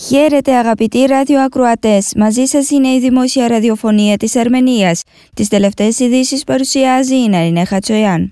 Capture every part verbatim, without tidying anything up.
Χαίρετε αγαπητοί ραδιοακροατές, μαζί σας είναι η Δημόσια Ραδιοφωνία της Αρμενίας. Τις τελευταίες ειδήσεις παρουσιάζει η Ναρίνα Χατσοϊάν.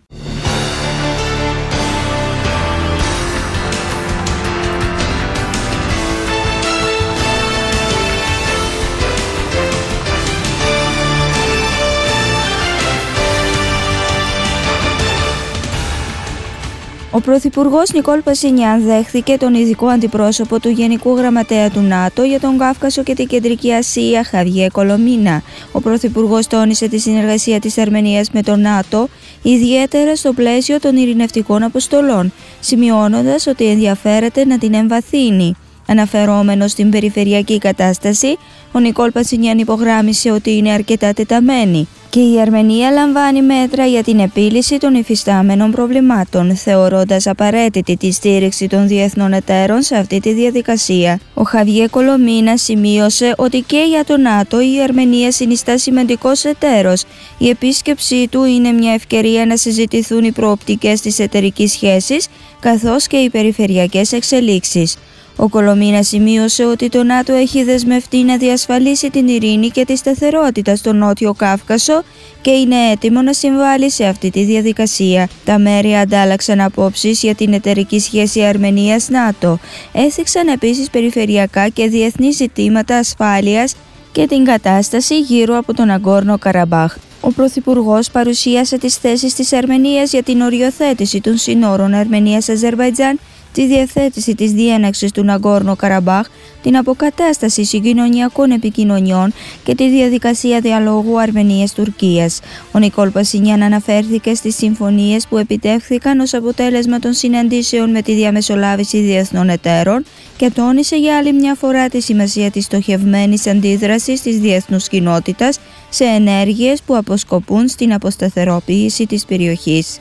Ο Πρωθυπουργός Νικόλ Πασινιάν δέχθηκε τον ειδικό αντιπρόσωπο του Γενικού Γραμματέα του ΝΑΤΟ για τον Κάυκασο και την Κεντρική Ασία, Χαβιέ Κολομίνα. Ο Πρωθυπουργός τόνισε τη συνεργασία της Αρμενίας με το ΝΑΤΟ, ιδιαίτερα στο πλαίσιο των ειρηνευτικών αποστολών, σημειώνοντας ότι ενδιαφέρεται να την εμβαθύνει. Αναφερόμενος στην περιφερειακή κατάσταση, ο Νικόλ Πασινιάν υπογράμμισε ότι είναι αρκετά τεταμένη και η Αρμενία λαμβάνει μέτρα για την επίλυση των υφιστάμενων προβλημάτων, θεωρώντας απαραίτητη τη στήριξη των διεθνών εταίρων σε αυτή τη διαδικασία. Ο Χαβιέ Κολομίνα σημείωσε ότι και για το ΝΑΤΟ η Αρμενία συνιστά σημαντικός εταίρος. Η επίσκεψή του είναι μια ευκαιρία να συζητηθούν οι προοπτικές της εταιρικής σχέσης, καθώς και οι περιφερειακές εξελίξεις. Ο Κολομίνα σημείωσε ότι το ΝΑΤΟ έχει δεσμευτεί να διασφαλίσει την ειρήνη και τη σταθερότητα στο Νότιο Κάυκασο και είναι έτοιμο να συμβάλλει σε αυτή τη διαδικασία. Τα μέρη αντάλλαξαν απόψεις για την εταιρική σχέση Αρμενίας-ΝΑΤΟ. Έθιξαν επίσης περιφερειακά και διεθνή ζητήματα ασφάλειας και την κατάσταση γύρω από τον Ναγκόρνο Καραμπάχ. Ο Πρωθυπουργός παρουσίασε τις θέσεις της Αρμενίας για την οριοθέτηση των συνόρων Αρμενίας-Αζερβαϊτζάν, τη διαθέτηση της διέναξης του Ναγκόρνο Καραμπάχ, την αποκατάσταση συγκοινωνιακών επικοινωνιών και τη διαδικασία διαλόγου Αρμενίας-Τουρκίας. Ο Νικόλ Πασινιάν αναφέρθηκε στις συμφωνίες που επιτεύχθηκαν ως αποτέλεσμα των συναντήσεων με τη διαμεσολάβηση διεθνών εταίρων και τόνισε για άλλη μια φορά τη σημασία της στοχευμένης αντίδρασης της διεθνούς κοινότητας σε ενέργειες που αποσκοπούν στην αποσταθεροποίηση της περιοχής.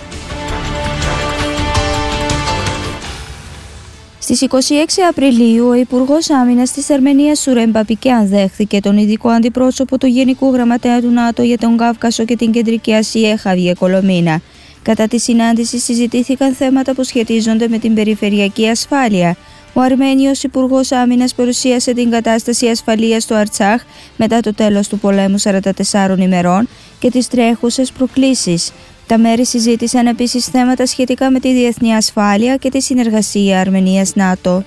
Στις είκοσι έξι Απριλίου, ο Υπουργός Άμυνας της Αρμενίας Σουρέμ Παπικιάν δέχθηκε τον ειδικό αντιπρόσωπο του Γενικού Γραμματέα του ΝΑΤΟ για τον Κάυκασο και την Κεντρική Ασία, Χαβιέ Κολομίνα. Κατά τη συνάντηση συζητήθηκαν θέματα που σχετίζονται με την περιφερειακή ασφάλεια. Ο Αρμένιος Υπουργός Άμυνας παρουσίασε την κατάσταση ασφαλείας στο Αρτσάχ μετά το τέλος του πολέμου σαράντα τεσσάρων ημερών και τις τρέχουσες προκλήσεις. Τα μέρη συζήτησαν επίσης θέματα σχετικά με τη διεθνή ασφάλεια και τη συνεργασία Αρμενίας-ΝΑΤΟ.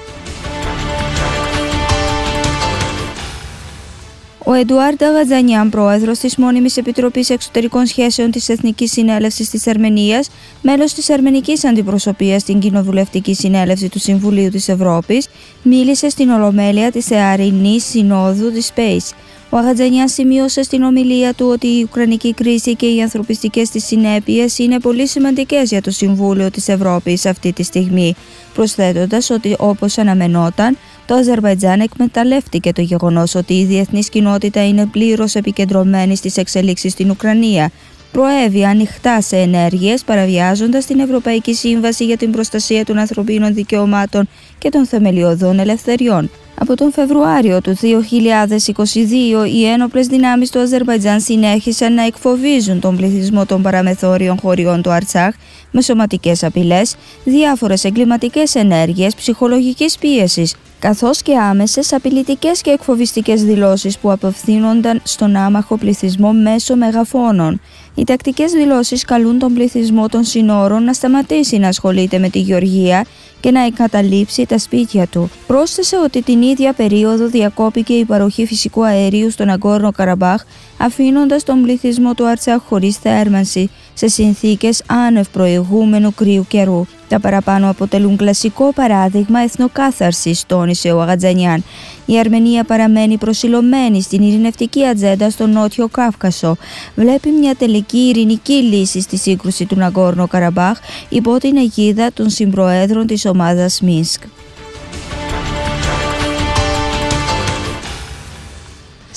Ο Εντουάρντα Γατζανιάν, πρόεδρος της Μόνιμης Επιτροπής Εξωτερικών Σχέσεων της Εθνικής Συνέλευσης της Αρμενίας, μέλος της Αρμενικής Αντιπροσωπείας στην Κοινοβουλευτική Συνέλευση του Συμβουλίου της Ευρώπης, μίλησε στην Ολομέλεια της Εαρινής Συνόδου της ΠΕΙΣ. Ο Αγατζανιάν σημείωσε στην ομιλία του ότι η Ουκρανική κρίση και οι ανθρωπιστικές της συνέπειες είναι πολύ σημαντικές για το Συμβούλιο της Ευρώπης αυτή τη στιγμή, προσθέτοντας ότι όπως αναμενόταν, το Αζερβαϊτζάν εκμεταλλεύτηκε το γεγονός ότι η διεθνής κοινότητα είναι πλήρως επικεντρωμένη στις εξελίξεις στην Ουκρανία. Προέβη ανοιχτά σε ενέργειες, παραβιάζοντας την Ευρωπαϊκή Σύμβαση για την Προστασία των Ανθρωπίνων Δικαιωμάτων και των Θεμελιωδών Ελευθεριών. Από τον Φεβρουάριο του δύο χιλιάδες είκοσι δύο, οι ένοπλες δυνάμεις του Αζερβαϊτζάν συνέχισαν να εκφοβίζουν τον πληθυσμό των παραμεθόριων χωριών του Αρτσάχ με σωματικές απειλές, διάφορες εγκληματικές ενέργειες ψυχολογικής πίεσης, καθώς και άμεσες απειλητικές και εκφοβιστικές δηλώσεις που απευθύνονταν στον άμαχο πληθυσμό μέσω μεγαφώνων. Οι τακτικές δηλώσεις καλούν τον πληθυσμό των συνόρων να σταματήσει να ασχολείται με τη γεωργία και να εγκαταλείψει τα σπίτια του. Πρόσθεσε ότι την ίδια περίοδο διακόπηκε η παροχή φυσικού αερίου στον Ναγκόρνο Καραμπάχ, αφήνοντας τον πληθυσμό του Αρτσάχ χωρίς θέρμανση, σε συνθήκες άνευ προηγούμενου κρύου καιρού. Τα παραπάνω αποτελούν κλασικό παράδειγμα εθνοκάθαρσης, τόνισε ο Αγατζανιάν. Η Αρμενία παραμένει προσιλωμένη στην ειρηνευτική ατζέντα στο Νότιο Κάυκασο. Βλέπει μια τελική ειρηνική λύση στη σύγκρουση του Ναγκόρνο Καραμπάχ υπό την αιγίδα των συμπροέδρων της ομάδας Μίνσκ.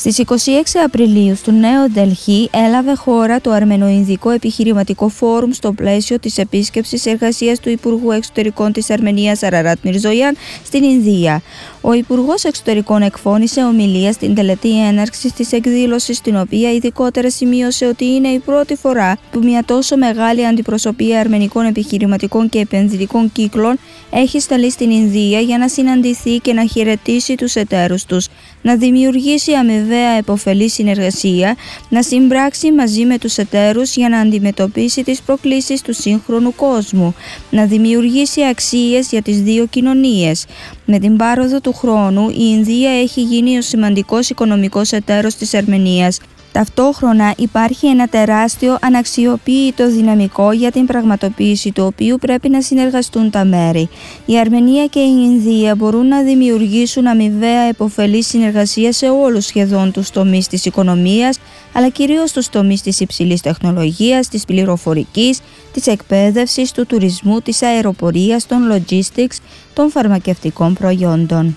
Στις είκοσι έξι Απριλίου στο Νέο Ντελχή έλαβε χώρα το Αρμενοϊνδικό Επιχειρηματικό Φόρουμ στο πλαίσιο της επίσκεψης εργασίας του Υπουργού Εξωτερικών της Αρμενίας Αραράτ Μιρζογιάν στην Ινδία. Ο Υπουργός Εξωτερικών εκφώνησε ομιλία στην τελετή έναρξης της εκδήλωσης, στην οποία ειδικότερα σημείωσε ότι είναι η πρώτη φορά που μια τόσο μεγάλη αντιπροσωπεία αρμενικών επιχειρηματικών και επενδυτικών κύκλων έχει σταλεί στην Ινδία για να συναντηθεί και να χαιρετήσει τους εταίρους τους, να δημιουργήσει αμοιβαία επωφελή συνεργασία, να συμπράξει μαζί με τους εταίρους για να αντιμετωπίσει τις προκλήσεις του σύγχρονου κόσμου, να δημιουργήσει αξίες για τις δύο κοινωνίες. Με την πάροδο του χρόνου, η Ινδία έχει γίνει ο σημαντικός οικονομικός εταίρος της Αρμενίας. Ταυτόχρονα υπάρχει ένα τεράστιο αναξιοποίητο δυναμικό για την πραγματοποίηση του οποίου πρέπει να συνεργαστούν τα μέρη. Η Αρμενία και η Ινδία μπορούν να δημιουργήσουν αμοιβαία επωφελή συνεργασία σε όλους σχεδόν τους τομείς της οικονομίας, αλλά κυρίως στους τομείς της υψηλής τεχνολογίας, της πληροφορικής, της εκπαίδευσης, του τουρισμού, της αεροπορίας, των logistics, των φαρμακευτικών προϊόντων.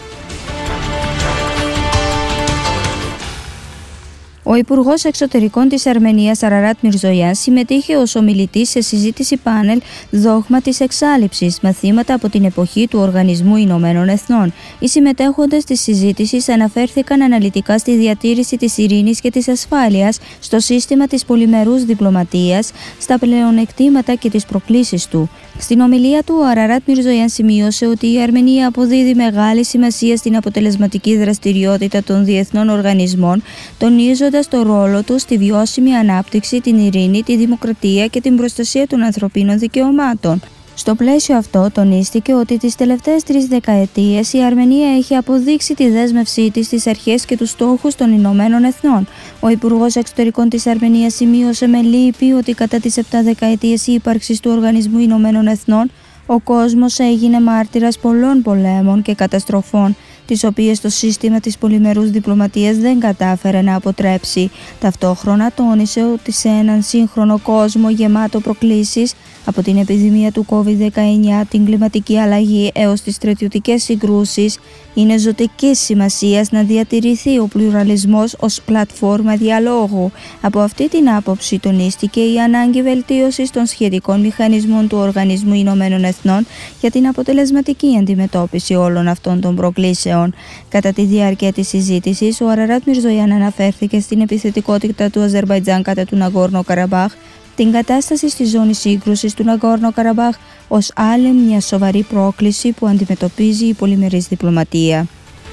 Ο Υπουργός Εξωτερικών της Αρμενίας Αραράτ Μιρζογιάν συμμετείχε ως ομιλητής σε συζήτηση πάνελ «Δόγμα της εξάλειψης. Μαθήματα από την εποχή του Οργανισμού Ηνωμένων Εθνών». Οι συμμετέχοντες της συζήτησης αναφέρθηκαν αναλυτικά στη διατήρηση της ειρήνης και της ασφάλειας, στο σύστημα της πολυμερούς διπλωματίας, στα πλεονεκτήματα και τις προκλήσεις του. Στην ομιλία του, ο Αραράτ Μιρζογιάν σημείωσε ότι η Αρμενία αποδίδει μεγάλη σημασία στην αποτελεσματική δραστηριότητα των διεθνών οργανισμών, τονίζοντας το ρόλο του στη βιώσιμη ανάπτυξη, την ειρήνη, τη δημοκρατία και την προστασία των ανθρωπίνων δικαιωμάτων. Στο πλαίσιο αυτό τονίστηκε ότι τις τελευταίες τρεις δεκαετίες η Αρμενία έχει αποδείξει τη δέσμευσή της στις αρχές και τους στόχους των Ηνωμένων Εθνών. Ο Υπουργός Εξωτερικών της Αρμενίας σημείωσε με λύπη ότι κατά τις επτά δεκαετίες ύπαρξης του Οργανισμού Ηνωμένων Εθνών ο κόσμος έγινε μάρτυρας πολλών πολέμων και καταστροφών, τις οποίες το σύστημα της πολυμερούς διπλωματίας δεν κατάφερε να αποτρέψει. Ταυτόχρονα τόνισε ότι σε έναν σύγχρονο κόσμο γεμάτο προκλήσεις, από την επιδημία του κόβιντ δεκαεννιά, την κλιματική αλλαγή έως τις στρατιωτικές συγκρούσεις, είναι ζωτικής σημασίας να διατηρηθεί ο πλουραλισμός ως πλατφόρμα διαλόγου. Από αυτή την άποψη τονίστηκε η ανάγκη βελτίωσης των σχετικών μηχανισμών του Οργανισμού Ηνωμένων Εθνών για την αποτελεσματική αντιμετώπιση όλων αυτών των προκλήσεων. Κατά τη διάρκεια της συζήτησης, ο Αραράτ Μιρζογιάν αναφέρθηκε στην επιθετικότητα του Αζερμπαϊτζάν κατά του Ναγκόρνο Καραμπάχ, την κατάσταση στη ζώνη σύγκρουσης του Ναγκόρνο Καραμπάχ ως άλλη μια σοβαρή πρόκληση που αντιμετωπίζει η πολυμερής διπλωματία.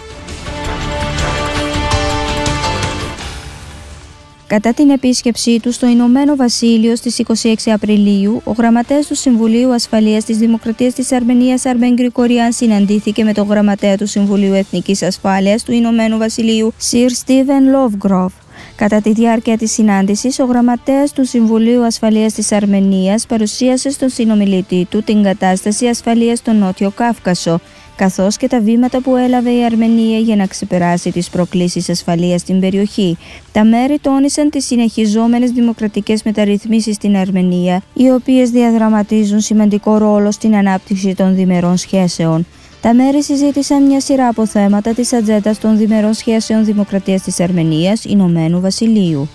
Κατά την επίσκεψή του στο Ηνωμένο Βασίλειο στις είκοσι έξι Απριλίου, ο γραμματέας του Συμβουλίου Ασφαλείας της Δημοκρατίας της Αρμενίας Αρμέν Γκρικοριάν συναντήθηκε με τον γραμματέα του Συμβουλίου Εθνικής Ασφάλειας του Ηνωμένου Βασιλείου, Σιρ Στίβεν Λόβγκροφ. Κατά τη διάρκεια της συνάντησης, ο γραμματέας του Συμβουλίου Ασφαλείας της Αρμενίας παρουσίασε στον συνομιλητή του την κατάσταση ασφαλείας στο Νότιο Κάυκασο, καθώς και τα βήματα που έλαβε η Αρμενία για να ξεπεράσει τις προκλήσεις ασφαλείας στην περιοχή. Τα μέρη τόνισαν τις συνεχιζόμενες δημοκρατικές μεταρρυθμίσεις στην Αρμενία, οι οποίες διαδραματίζουν σημαντικό ρόλο στην ανάπτυξη των διμερών σχέσεων. Τα μέρη συζήτησαν μια σειρά από θέματα της ατζέντας των διμερών σχέσεων Δημοκρατίας της Αρμενίας Ηνωμένου Βασιλείου.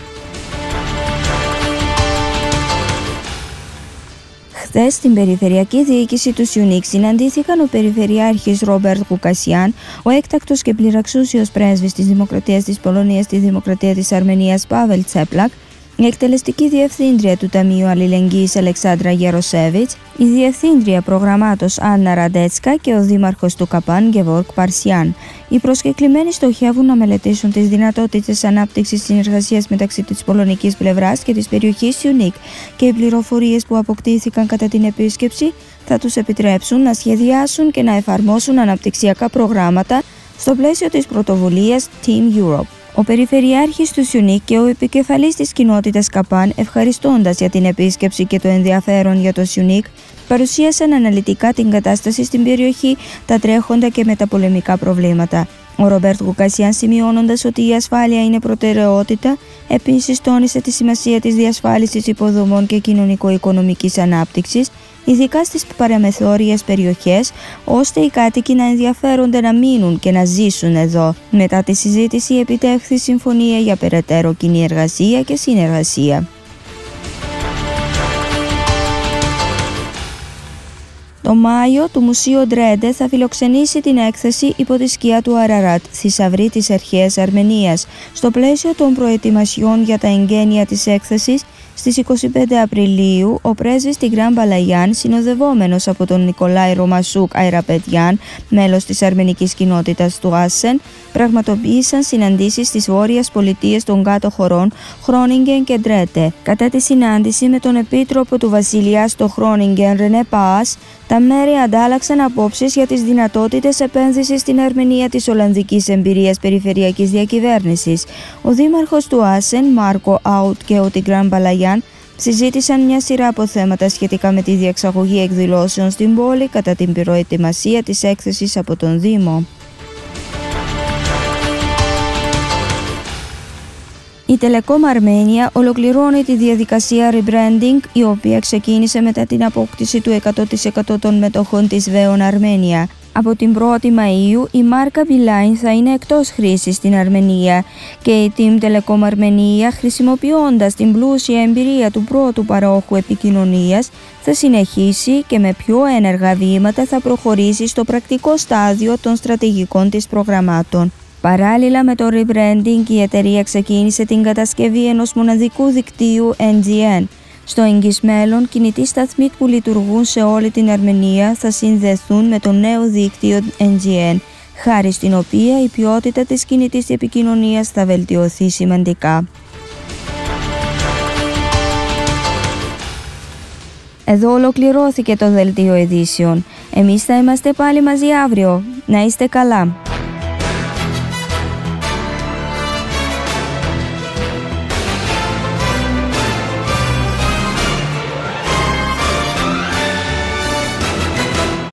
Χθες, στην περιφερειακή διοίκηση του Σιουνίκ συναντήθηκαν ο Περιφερειάρχης Ρόμπερτ Γουκασιάν, ο έκτακτος και πληραξούσιος πρέσβης της Δημοκρατίας της Πολωνίας στη Δημοκρατία της Αρμενίας Πάβελ Τσέπλακ, η εκτελεστική διευθύντρια του Ταμείου Αλληλεγγύης Αλεξάνδρα Γεροσέβιτς, η διευθύντρια προγραμμάτος Άννα Ραντέτσκα και ο δήμαρχος του Καπάν Γεβόρκ Παρσιάν. Οι προσκεκλημένοι στοχεύουν να μελετήσουν τις δυνατότητες ανάπτυξης συνεργασίας μεταξύ της πολωνικής πλευράς και της περιοχής Σιουνίκ, και οι πληροφορίες που αποκτήθηκαν κατά την επίσκεψη θα τους επιτρέψουν να σχεδιάσουν και να εφαρμόσουν αναπτυξιακά προγράμματα στο πλαίσιο της πρωτοβουλίας Team Europe. Ο Περιφερειάρχης του Σιουνίκ και ο επικεφαλής της κοινότητας Καπάν, ευχαριστώντας για την επίσκεψη και το ενδιαφέρον για το Σιουνίκ, παρουσίασαν αναλυτικά την κατάσταση στην περιοχή, τα τρέχοντα και μεταπολεμικά προβλήματα. Ο Ρόμπερτ Γουκασιάν, σημειώνοντας ότι η ασφάλεια είναι προτεραιότητα, επίσης τόνισε τη σημασία της διασφάλισης υποδομών και κοινωνικο-οικονομικής ανάπτυξης, ειδικά στις παραμεθόριες περιοχές, ώστε οι κάτοικοι να ενδιαφέρονται να μείνουν και να ζήσουν εδώ. Μετά τη συζήτηση επιτεύχθη συμφωνία για περαιτέρω κοινή εργασία και συνεργασία. Το Μάιο, το Μουσείο Ντρέντε θα φιλοξενήσει την έκθεση «Υπό τη σκιά του Αραράτ, θησαυροί της αρχαίας Αρμενίας». Στο πλαίσιο των προετοιμασιών για τα εγγένεια της έκθεσης, στις είκοσι πέντε Απριλίου, ο πρέσβης Τιγράν Μπαλαγιάν, συνοδευόμενος από τον Νικολάη Ρωμασούκ Αϊραπετιάν, μέλος της αρμενικής κοινότητας του Άσεν, πραγματοποίησαν συναντήσεις στις βόρειες πολιτείες των κάτω χωρών Χρόνιγκεν και Ντρέντε. Κατά τη συνάντηση με τον επίτροπο του βασιλιά στο Χρόνιγκεν, Ρενέ Παάς, τα μέρη αντάλλαξαν απόψεις για τις δυνατότητες επένδυσης στην Αρμενία της Ολλανδικής Εμπειρίας Περιφερειακής Διακυβέρνησης. Ο δήμαρχος του Άσεν, Μάρκο Άουτ, και ο Τιγράν Μπαλαγιάν συζήτησαν μια σειρά από θέματα σχετικά με τη διεξαγωγή εκδηλώσεων στην πόλη κατά την προετοιμασία της έκθεσης από τον Δήμο. Η Telecom Armenia ολοκληρώνει τη διαδικασία rebranding, η οποία ξεκίνησε μετά την απόκτηση του εκατό τοις εκατό των μετοχών της VEON Armenia. Από την πρώτη Μαΐου η μάρκα Beeline θα είναι εκτός χρήσης στην Αρμενία και η Team Telecom Armenia, χρησιμοποιώντας την πλούσια εμπειρία του πρώτου παρόχου επικοινωνίας, θα συνεχίσει και με πιο ένεργα βήματα θα προχωρήσει στο πρακτικό στάδιο των στρατηγικών της προγραμμάτων. Παράλληλα με το rebranding, η εταιρεία ξεκίνησε την κατασκευή ενός μοναδικού δικτύου εν τζι εν. Στο εγγύς μέλλον, κινητοί σταθμοί που λειτουργούν σε όλη την Αρμενία θα συνδεθούν με το νέο δίκτυο εν τζι εν, χάρη στην οποία η ποιότητα της κινητής επικοινωνίας θα βελτιωθεί σημαντικά. Εδώ ολοκληρώθηκε το δελτίο ειδήσεων. Εμείς θα είμαστε πάλι μαζί αύριο. Να είστε καλά!